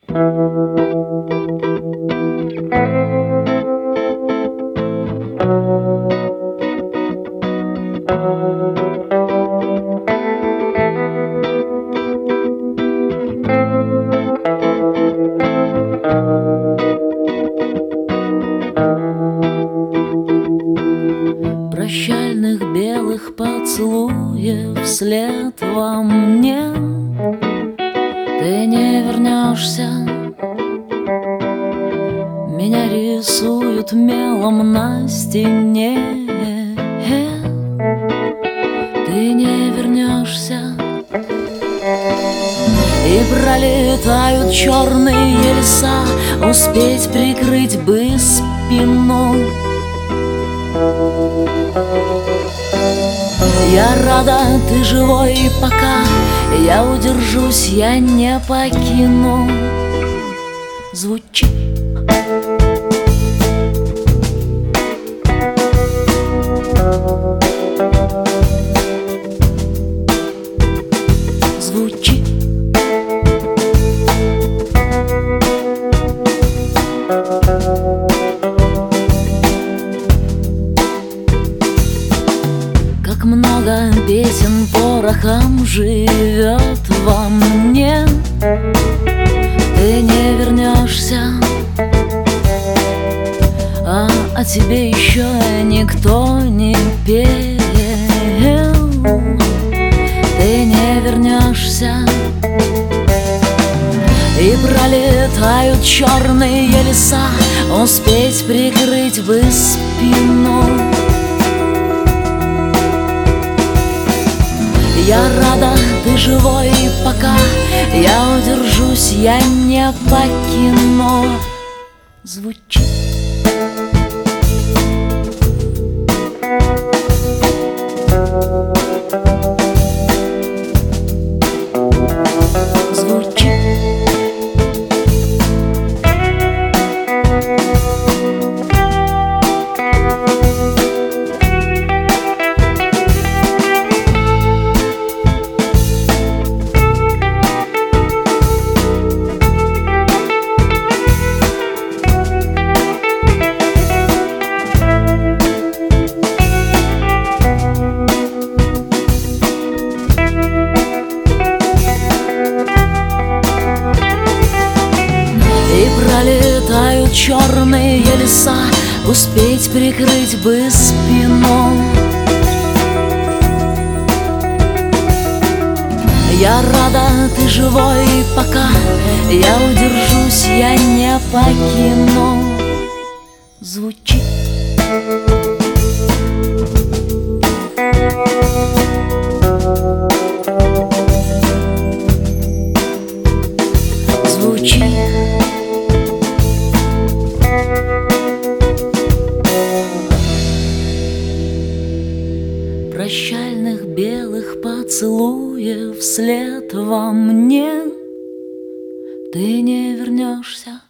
Прощальных белых поцелуев вслед во мне ты не вернешься. Меня рисуют мелом на стене. Ты не вернешься. И пролетают черные леса, успеть прикрыть бы спину. Я рада, ты живой, и пока я удержусь, я не покину. Звучит звучит как много песен порохом живет во мне. Ты не вернешься, а о тебе еще никто не пел. Ты не вернешься. И пролетают черные леса, успеть прикрыть бы спину. Я рада, ты живой, и пока я удержусь, я не покину. Звучит звучит пролетают черные леса, успеть прикрыть бы спину. Я рада, ты живой, и пока я удержусь, я не покину. Звучит звучит прощальных белых поцелуев вслед во мне ты не вернешься.